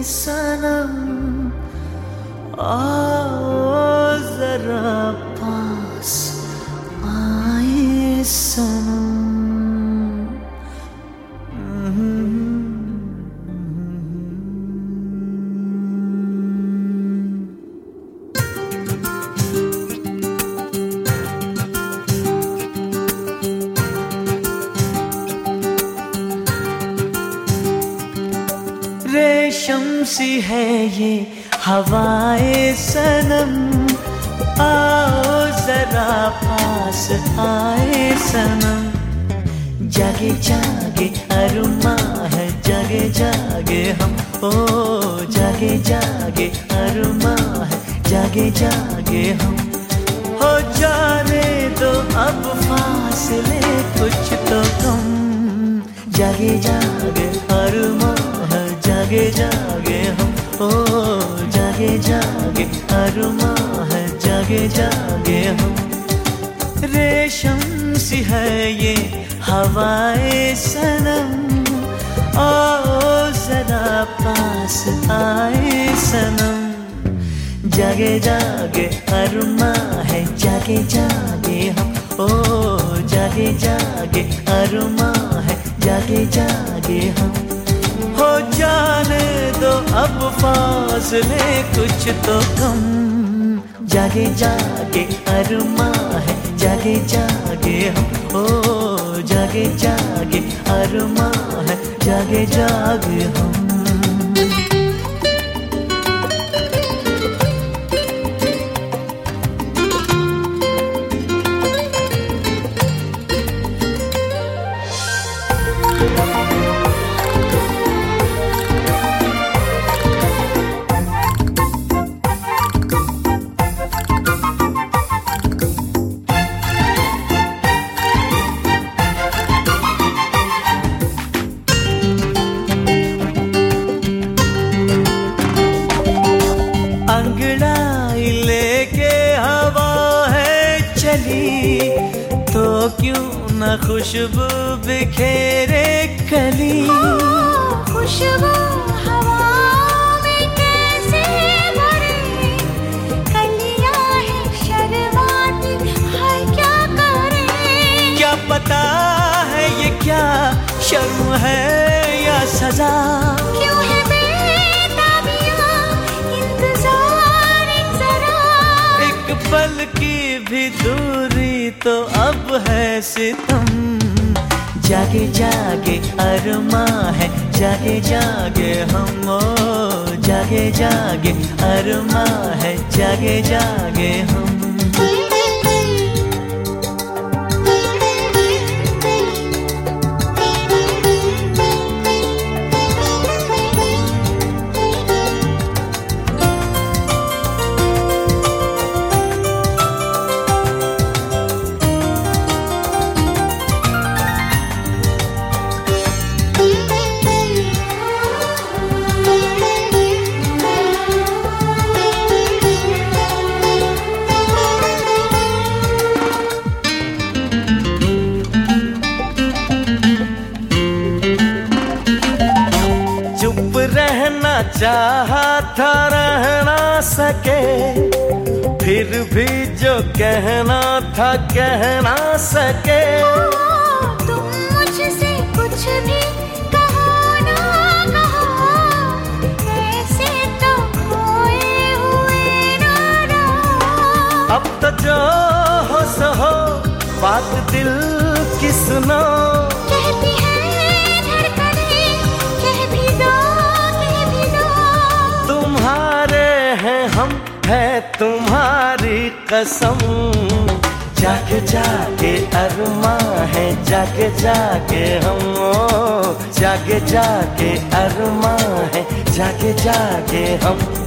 सनम, आओ जरा पास आए सनम। रेशम सी है ये हवाए सनम, आओ जरा पास आए सनम। जागे जागे अरुमा है, जागे जागे हम, ओ जागे जागे अरुमा है, जागे जागे हम। हो जाने दो अब फासले कुछ तो कम, जागे जागे अरुमा है, जागे जागे हम, ओ जागे जागे अरुमा है, जागे जागे हम। रेशम सी है ये हवाए सनम, आओ जरा पास आए सनम। जागे जागे अरुमा है, जागे जागे हम, ओ जागे जागे अरुमा है, जागे जागे हम। हो जाने दो अब फासले कुछ तो कम, जागे जागे अरुमा है, जागे जागे हम, ओ जागे जागे अरुमा है, जागे जागे हम। अंगड़ाई लेके हवा है चली, तो क्यों न खुशबू बिखेरे कली। खुशबू हवा में कैसे भरे, कलियां हैं शर्माती है क्या करें। क्या पता है ये क्या शर्म है या सजा, क्यों है बेताबियां इंतजार जरा। एक पल की भी दूरी तो अब है सितम। जागे जागे अरुमा है, जागे जागे हम, ओ जागे जागे अरुमा है, जागे जागे हम। चाहा था रह ना सके, फिर भी जो कहना था कह ना सके। तुम मुझसे कुछ भी कहो ना कहो, ऐसे तो खोए हुए ना रहो। अब तो जो हो सो हो, बात दिल की सुनो। कहती है धड़कनें, कह भी दो। तुम्हारे हैं हम, है तुम्हारी कसम। जागे जागे अरुमा है, जागे जागे हम, ओ जागे जागे अरुमा है, जागे जागे हम।